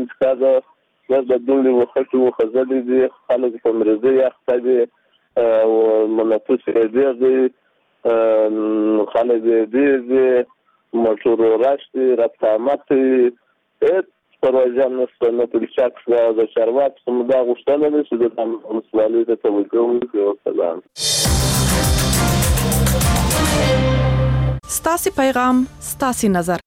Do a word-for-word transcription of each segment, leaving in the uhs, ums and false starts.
انتقاده د دوړې وخت او خزلې دي خلک په مرزي اخته دي او منافس دي خلک دي موټر راشي راتامت پروژه نشته نو په شک د شروعات سمدا غوښتل دي چې د مسؤلیت ته توجه وکړي. ستاسي پیغام ستاسي نظر.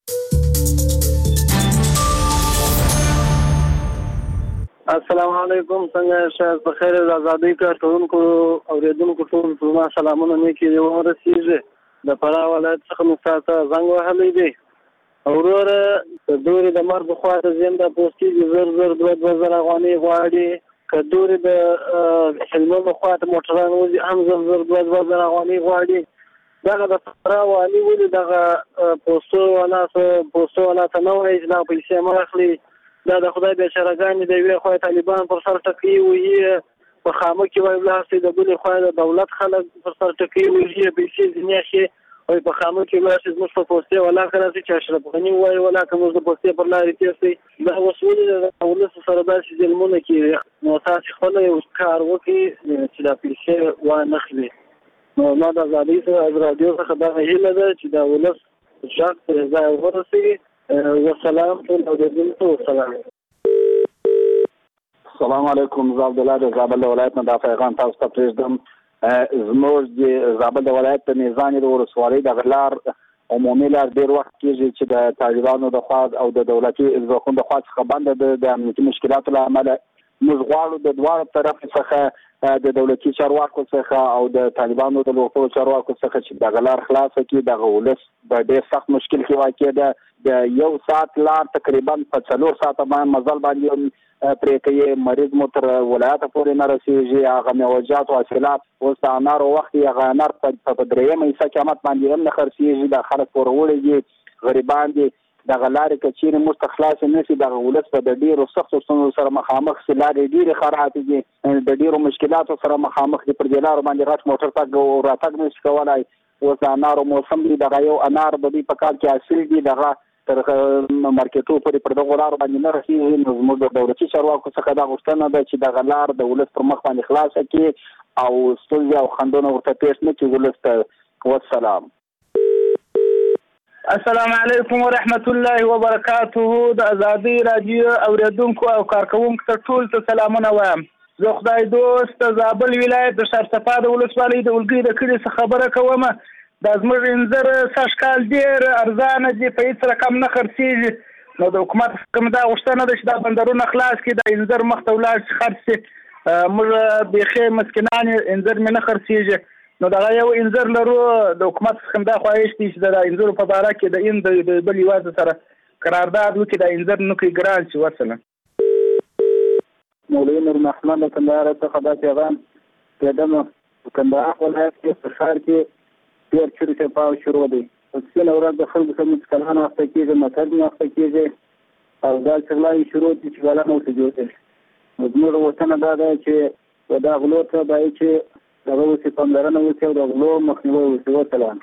السلام علیکم، څنګه شاید بخیر د ازادۍ کارکونکو اوریدونکو ټول ټول سلامونه نیکی دی ورسیږي. د فراه ولایت څخه مستاته زنګ وهلی دی اورور د دوری د مرګ خو ته زنده پوسټي زر زر دوه دوه زر افغاني غواړي کډوري د حلمو خو ته موټران وځي هم زر زر دوه دوه زر افغاني غواړي. دغه د فراه والی ولې دغه پوسټو ولا پوسټو ولا ته نو هیڅ نه پیسې مخلي. دا د خدای د شرګان دی وی خو طالبان پر سر ټکی وي په خامه کې وای بلاسي د بل خو د دولت خلک پر سر ټکی وي پیسې دنیا شي او په خامه کې بلاسي موږ په پوسټه ولا کړی چې اشرف غنی وای ولا کوم د پوسټه پر لارې تیسي دا وسول د دولت سره داسې ظلمونه کوي. نو تاسو خپل یو کار وکړي چې دا پیسې و نه خلي. نو ما د ازادۍ سره از رادیو څخه دا هیله ده چې دا ولس ځان ته ځای ورسوي. والسلام عليكم. السلام السلام علیکم. زه عبدالله د زابل ولایت نه د پیغام تاسو ته پرېږدم. زموږ د زابل ولایت د میزان د ولسوالۍ د غلار عمومي لار ډېر وخت کېږي چې د طالبانو د خوا او د دولتي ځواکونو د خوا څخه بنده ده. د امنیتي مشکلاتو له امله موږ غواړو د دواړو طرف څخه د دولتي چارواکو څخه او د طالبانو د لوکو چارواکو څخه چې د غلار خلاص کړي. دغه ولس په ډېر سخت مشکل کې واقع ده. د یو ساعت لار تقریبا په څلور ساعته باندې مزل باندې پرې کوي. مریض مو تر ولایت پورې نه رسېږي. هغه میوجات او حاصلات اوس د انارو وخت یې هغه انار په درېیمه حصه قیمت باندې هم نه خرڅېږي. د خلک پوروړي دي غریبان دي. دغه لارې که چیرې موږ ته خلاصې نه شي دغه ولس به د ډېرو سختو ستونزو سره مخامخ شي. لارې ډېرې خرابې دي، د ډېرو مشکلاتو سره مخامخ دي. پر دې لارو باندې غټ موټر تګ او راتګ نه شي کولی. اوس د انارو موسم دی. دغه یو انار د دوی په کال کې حاصل دي دغه تر مارکیټو پورې پر دغو لارو باندې نه رسېږي. نو زموږ د دولتي چارواکو څخه دا غوښتنه ده چې دغه لار د ولس پر مخ باندې خلاصه کړي او ستونزې او خنډونه ورته پېښ نه کړي ولس ته. والسلام. السلام علیکم ورحمت الله وبرکاته. د ازادۍ رادیو اوریدونکو او کارکونکو ته ټول ته سلامونه وایم. زه خدای دوست زابل ولایت د شارسپا د ولسوالۍ د ولګي د کلي څخه خبره کوم. دا زموږ انځر سږ کال ډېر ارزانه دي، په هېڅ رقم نه خرڅېږي. نو د حکومت څخه دا غوښتنه ده چې دا بندرونه خلاص کړي، د انځر مخ ته ولاړ شي خرڅ شي. موږ بیخي مسکینان انځر مې نه خرڅېږي. نو دغه یو انځر لرو. د حکومت څخه دا خواهش دی چې د انځرو په باره کې د این د بل هېواد سره قرارداد وکړي، د انځر نوکي ګران شي. وسلام. مولوي نور محمد د کندهار څخه دا پیغام کېدم. په کندهار ولایت کې په ښار کې ډېر چورې چپاو شروع دی. سپینه ورځ د خلکو سره مسکلان اخته کېږي، متل نه اخته کېږي او دا چغلاوې شروع دي چې بلا نه ورته جوړ شي. نو زموږ غوښتنه دا ده چې دا غلو ته باید چې دغه وسې پاملرنه وشي او د غلو مخنیوی وشي. وسلام.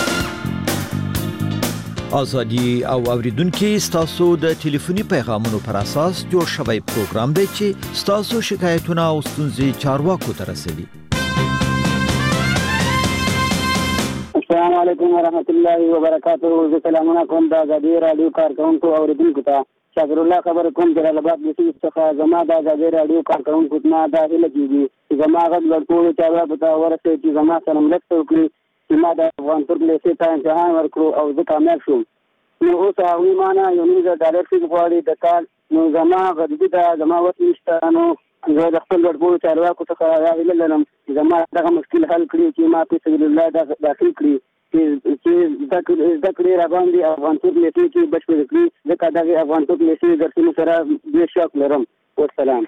ازادي او اوریدونکو ستاسو د ټلیفوني پیغامونو پر اساس جوړ شوی پروګرام دی چې ستاسو شکایتونه او ستونزې چارواکو ته رسوي. السلام علیکم ورحمت الله وبرکاته. زه سلامونه کوم د ازادي رادیو کارکونکو او اوریدونکو ته. شاکر الله خبر کوم جلال آباد د سیمې څخه. زما د ازادي رادیو کارکونکو نه دا هیله کېږي چې زما غږ له ټولو چارواکو ته ورسوي چې زما سره مرسته وکړي چې ما د افغان ترک لیسې ته امتحان ورکړو او زه کامیاب شوم. نو اوس هغوی مانه یو نیم زر ډالر فیس غواړي د کال. نو زما غریبي ده، زما وس نشته. نو زه د خپل ګډوډو چارواکو څخه دا هیله لرم چې زما دغه مشکل حل کړي، چې ما په سبیل الله داخل کړي، چې زده کړې راباندې افغان ترک لیسې کې بشپړې کړي، ځکه دغې افغان ترک لیسې درسونو سره ډېر شوق لرم. والسلام.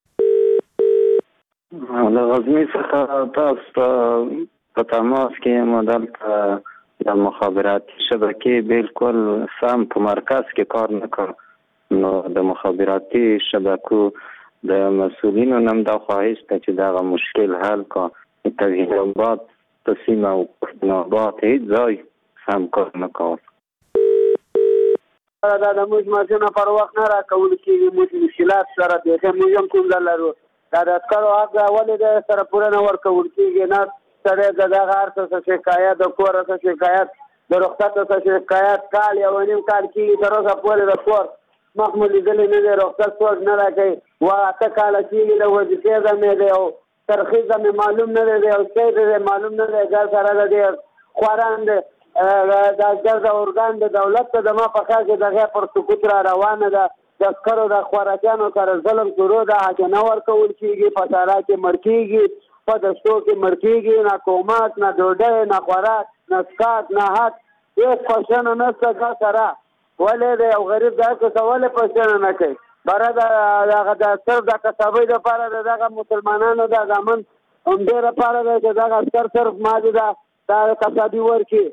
د غزني څخه تاسو ته په تماس کې یم. دلته د مخابراتي شبکې بالکل سم په مرکز کې کار نه کړ. نو د مخابراتي شبکو د مسؤلینو نم دا خواهش ده چې دغه مشکل حل کړي. توحید آباد په سیمه او پښتون آباد هیڅ ځای سم کار نه کول. دا د موږ ماشینه پر وخت نه راکول کېږي، موږ مشکلات سره بیخي موږ هم کوم لرو. دا د عسکرو حق ولې د سره پوره نه ورکول کېږي؟ نه سړی د دغه هر څه شکایت، د کور څه شکایت، د رخصت څه شکایت، کال یو نیم کال کېږي تر اوسه پورې د کور مخ مو لیدلی نه دی، رخصت څوک نه راکوي. و اته کاله کېږي د وظیفې زمې دی او ترخیص زمې معلوم نه دی او څه دی معلوم نه دی. ګر سره د دې خواران دی د ګر د ارګان د دولت ته زما په خیال کې دغه پر سقوط را روانه ده. د عسکرو د خوراکیانو سره ظلم شروع ده، حق نه ورکول کېږي، په صحرا کې مړ کېږي، په دشتو کې مړ کېږي، نه کومات، نه ډوډۍ، نه خوراک، نه څښاک، نه حق، هېڅ پوښتنه نشته. دا سره ولې د یو غریب دا څه ولې پوښتنه نه کوي؟ بره دغه د صرف د کسابۍ دپاره د دغه مسلمانانو د زامن همدې لپاره دی چې دغه عسکر صرف مالي ده دا کسابي ورکړي.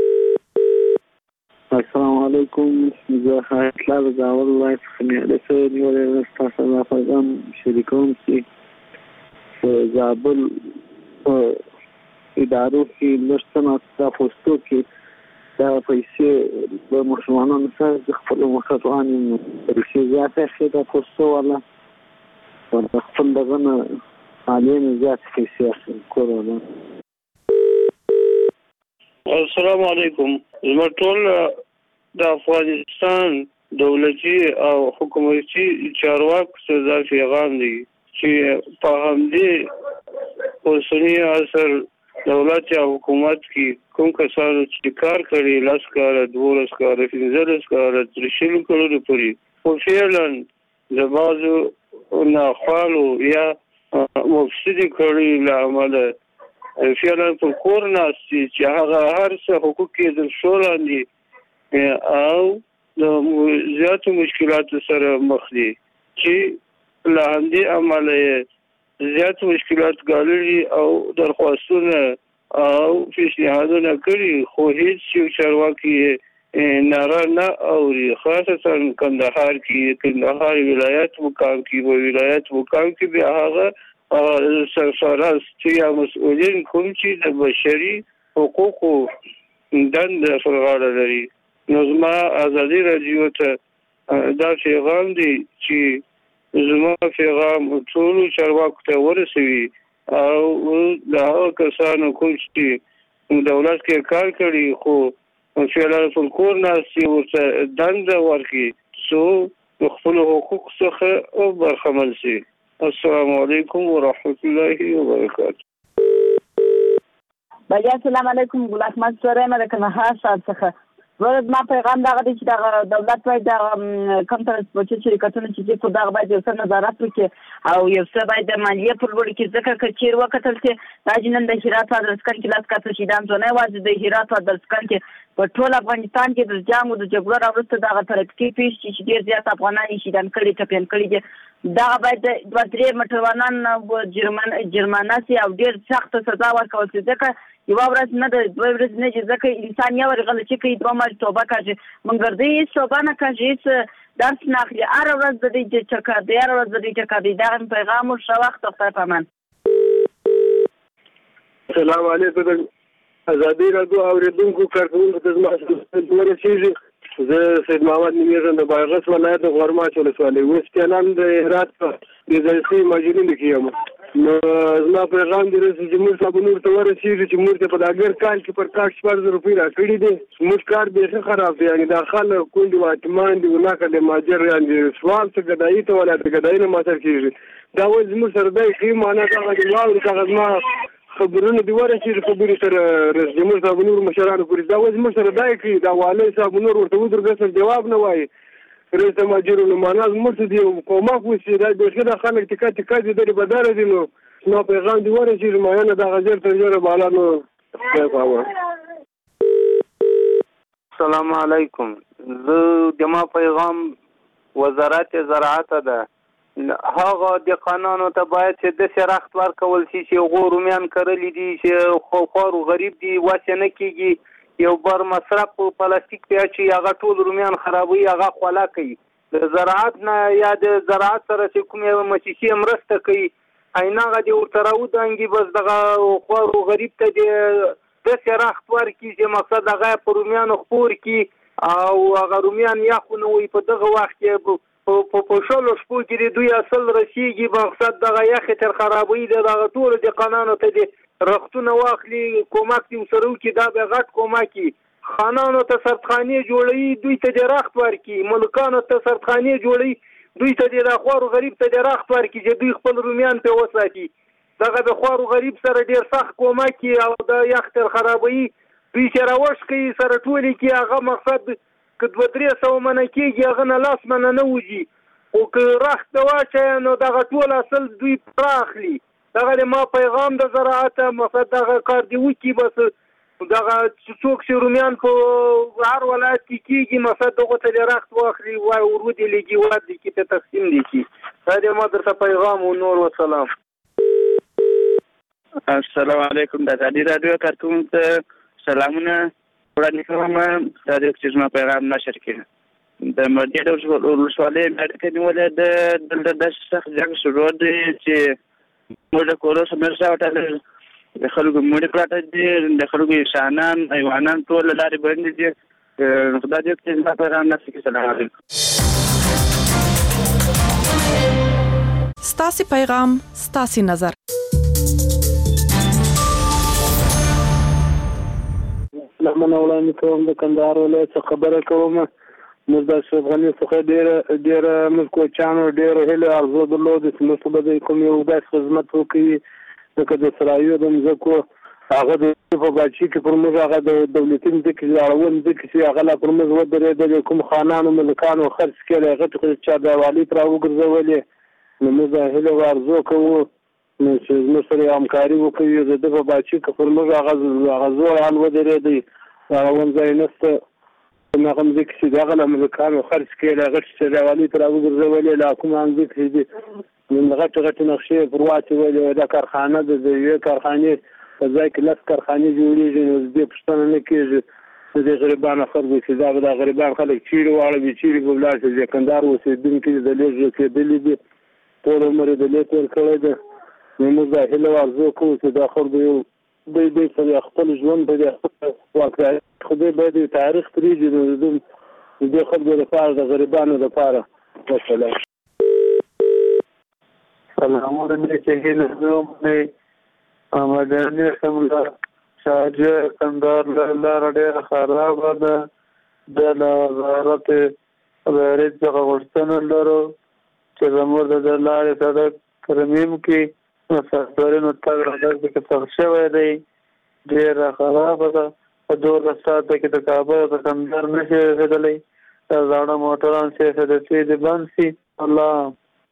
السلام علیکم، زه حیات الله د زاول ولایت څخه نیاله شوی نیولی ستاسو دا پیغام شریکوم چې په زابل په ادارو کې لږ څه ناڅه پوستو کې دا پیسې د مسلمانانو سره د خپلو مشرانو پیسې زیاتې اخلي دا پوستو والا د خپل دغه نه عالي نه زیاتې پیسې اخلي کور والا. السلام علیکم. زموږ ټول د افغانستان دولتي او حکومتي چارواکو ته دا پیغام دی چې په همدې اوسني عصر دولت او حکومت کې کوم کسانو چې کار کړي لس کاله، دولس کاله، پنځلس کاله، تر شلو کلونو پورې، خو فعلا د بعضو ناخوالو یا مفسدې کړي له امله فعلا په کور ناستي چې هغه هر څه حقوق یې در شو لاندې او د زیاتو مشکلاتو سره مخ دي چې له همدې امله یې زیات مشکلات ګاللي او درخواستونه او پیشنهادونه کړي، خو هیڅ یو چارواکي یې ناره نه اوري. خاصتا کندهار کې، کندهار ولایت مقام کې، په ولایت مقام کې بیا هغه سرفراز یا مسؤلین کوم چې د بشري حقوقو دنده پر غاړه لري. نو زما ازادي راډیو ته دا پیغام دی چې زما پیغام ټولو چارواکو ته ورسوي او د هغه کسانو کوم چې دولت کې کار کړي خو فعلا پر کور ناستي ورته دنده ورکړي څو خپلو حقوقو څخه برخمن شي. السلام علیکم ورحمت الله وبرکاته. بیا السلام علیکم، ګل احمد سره مې د کندهار ښار څخه. ورته ما پیغام دغه دی چې دغه دولت باید دغه کم ترانسپورټي شرکتونه چې په دغه باید یو څه نظارت وکړي او یو څه باید د مالیې په لوړ کې، ځکه که چېر وکتل چې دا جنن د هرات په ادرسکن کې لاس کتل شي، دا هم نه یوازې د هرات په ادرسکن کې په ټول افغانستان کې د جنګ او د جګړو راوروسته دغه ترافیکي پیښې چې ډېر زیات افغانان یې شهیدان کړي، ټپیان کړي دي، دغه باید دوه درې موټروانان جرمانه سي او ډېر سخته سزا ورکول سي. ځکه یوه ورځ نه ده، دوه ورځې نه چې ځکه انسان یو ورځ غلطي کوي، دوه مرې توبه کوي، مګر دوی هېڅ توبه نه کوي، هېڅ درس نه اخلي، هره ورځ د دوی چکر دی، هره ورځ د دوی چکر دی. دغه پیغام و ښه وخت او خدای په امان. السلام علیکم. ازادي راډیو اورېدونکو کارکوونکو ته زما ورسېږي. زه سید محمد نومیږم د بادغیس ولایت د غورماچ ولسوالۍ، اوس فعلا د هرات په ډیزاینسي ماجرینو کې یم. نو زما پیغام دی چې موږ صاحب نور ته ورسېږي چې موږ ته په داګر کال کې پر کار شپږ زره روپۍ راکړي دي. موږ کار بیخي خراب دی، یعنې دا خلک کونډې واټمان دي، وناکه د ماجر یعنې سوال څه ګدایي ته ولا د ګدایي نه ماتر کېږي. دا وایي زموږ سره دی ښي معنا دغه د واورې دغه زما خبرونه دی ورسېږي، خبرې تر رئیس جمهور صاحب نور مشرانو پورې. دا وایي زموږ سره دا یې کوي، دا والي صاحب نور ورته ودرېږي جواب نه وایي. رئیس د ماجرو نو معنا زموږ ته دی کومک وشي، دا بیخي دا خلک ټکا ټکا دي درې بداره دي. نو نو پیغام دی ورسېږي مایانه دغه ژر تر ژره بالا نو خدای پاوه. السلام علیکم. زه د ما پیغام وزارت زراعت ده. هغه دهقانانو ته باید چې داسې رخت ورکول شي چې هغو رومیان کرلي دي چې خوار و غریب دي، واسې نه کېږي، یو بر مصرف په پلاستیک پې اچوي، هغه ټول رومیان خرابوي، هغه خوله کوي. د زراعت نه یا د زراعت سره چې کومې مؤسسې مرسته کوي هغه دې ورته راودانګي، بس دغه خوار و غریب ته دې داسې رخت ورکړي چې مقصد هغه یې په رومیانو خپور کړي او هغه رومیان یخ نه وي په دغه وخت کې په په شلو شپو کې دوی اصل رسیږي مقصد دغه یخ تر خرابوي دغه ټول د قانونو ته دي رختونه واخلي کومک دي سره کی دا به غټ کومکی خانانو ته سرخانه جوړي دوی ته د رخت ورکی ملکانو ته سرخانه جوړي دوی ته د خوارو غریب ته د رخت ورکی چې دوی خپل رومیان په وساتي دغه د خوارو غریب سره ډیر سخت کومکی او د یخ تر خرابوي دوی سره وشکي سره ټولي کې هغه مقصد کدو درې سو منه کېږي هغه نه لاس منه نه وځي او که رخت د واچوي نو دغه ټول اصل دوی پراخلي دغه د ما پیغام د زراعت مقصد دغه کار دی وکړي بس دغه څوک چې رومیان په هر ولایت کې کېږي مقصد دغه ته د رخت واخلي وای ورودي لګي وادي کې ته تقسیم دي چې دا د ما درته پیغام او نور وسلام. السلام علیکم د ازادي رادیو کارکونکو سلامونه وړاندې کوم دا د اکسیجن پیغام نشر کړي د مدیر ولسوالۍ مېډیکل نیولې د دلته د سخت جنگ شروع دی چې موږ د کورو سمرسا وټل د خلکو مړي پراته دي د خلکو انسانان حیوانان ټول لارې باندې دي خدای دې اکسیجن پیغام نشر کړي. سلام علیکم. ستاسو پیغام ستاسو نظر. لمن اولاني کوم د کندهار ولایت خبره کوم موږ د شغلې څخه ډېر ډېر موږ کوچانو ډېر هله ارزو درلود چې موږ به کوم یو داس خدمت وکړي لکه د سرایو د مزکو هغه د په باچی کې پر موږ هغه د دولتي مځکې لاړون د کیسې هغه لا پر موږ ودرېدل کوم خانانو ملکانو خرڅ کړي هغه ته چا د والی پر وګرځولې نو موږ هله ارزو کوو نو چې موږ سره همکاري وکړو د په باچی کې پر موږ هغه هغه زور حال ودرېدل هغه ونځای نسته هغه مځکې چې دغه امریکانو خرڅ کړي هغه چې د والي تر وګرځولې لا کوم مځکې دي نو غټ غټ نقشې پر واچولې د کارخانه د یوې کارخانې په ځای کې لس کارخانې جوړېږي نو دې پوښتنه نه کېږي د غریبانو خلکو چې دا د غریبان خلک چیرې واړوي چیرې به ولاړ شي د کندهار اوسېدونکي د لږ کېدلي دي ټول عمر یې د لږ تېر کړی دی نو موږ دا هیله ارزو کوو چې دا خلکو یو دوی دوی په خپل ژوند په واقعیت خدای باید تاریخ پرېږدي نو د دې خلکو لپاره د غریبانو لپاره وسلام. سلام علیکم هیله آمدنی خملا شارجه کندار لار ډېره خرابه ده د وزارت بهرید څخه غوښتنه لرو چې زموږ د لارې سړک ترمیم کړي مسافرینو تګ راتګ پکې سخت شوی دی ډېره خرابه ده په دولس ساعته کې د کابل د کندهار نشي رسېدلی دا زاړه موټران چې سدسي دي بند شي. الله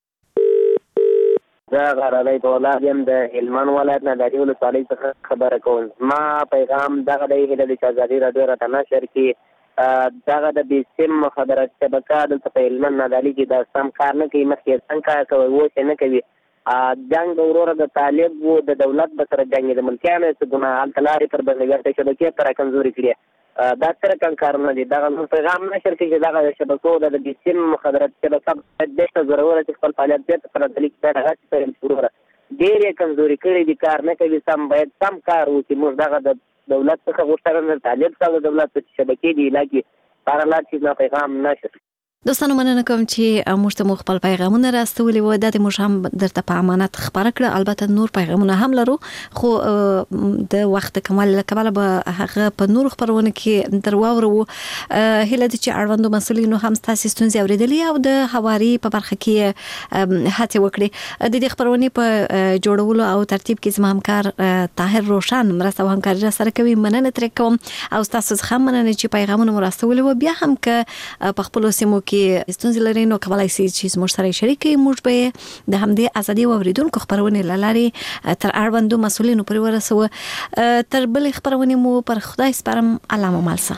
زه غرضی دولت یم د هلمند ولایت نه د ولسوالۍ څخه خبره کوم. ما پیغام دغه دی هیله ده چې ازادي راډیو راته نشر کړي دغه د بیسیم مخابرات شبکه دلته په هلمند نادالي کې د سم کار نه کوي مخکې څنګه کار کوي اوس یې نه کوي جنګ د وروره د طالب و د دولت به سره جنګ د ملکیانو څه ګناه هلته لارې پر بندګۍ شبکې پر کمزوري کړي دا سره کم کارونه دي دغه پیغام نشر کړي چې دغه شبکو د بیسیم مخابرات شبکه دغه ضرورت چې خپل فعالیت بیرته پر دلیل کې راغلی په وروره ډېر یې کمزوري کړي دي کار نه کوي سم باید سم کار وکړي موږ دغه د دولت څخه غوښتنه طالب څخه د دولت په شبکې دی لکه پارلات چې پیغام نشر. دوستانو مننه کوم چې موږ ته مو خپل پیغامونه راستولي و د موږ هم درته په امانت خبره کړه البته نور پیغامونه هم لرو خو د وخت کمال کمال به هغه په نور خبرونه کې درواورو هله د چې اړوندو مسولینو هم تاسو ستونزې اوریدلې او د حواري په برخه کې هڅه وکړي د دې خبرونه په جوړولو او ترتیب کې زما همکار طاهر روشن مرسته همکاري سره کوي مننه تر کوم او تاسو هم مننه چې پیغامونه مو راستولي و بیا هم که په خپل سیمو کې ستونزې لري نو کولای شئ چې موږ سره شریک کړئ موږ به د همدې ازادي اوریدونکو خبرونه لاري تر اړوندو مسولینو پورې ورسوو تر بل خبرونه مو پر خدای سپارم علامه مالسه.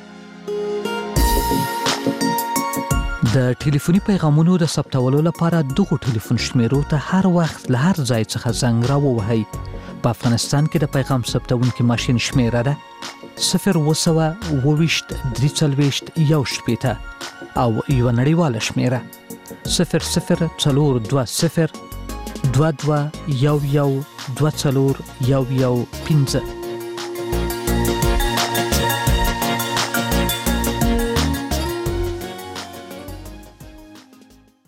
د ټلیفوني پیغامونو د ثبتولو لپاره دغه ټلیفون شمیرو ته هر وخت له هر ځای څخه زنګ راووهئ. په افغانستان کې د پیغام ثبتونکو ماشين شمیره ده صفر وسوه وویشت درې څلوېښت یو شپېته او یو نړیواله شمیره صفر صفر څلور دوه صفر دوه دوه یو یو دوه څلور یو یو پنځه.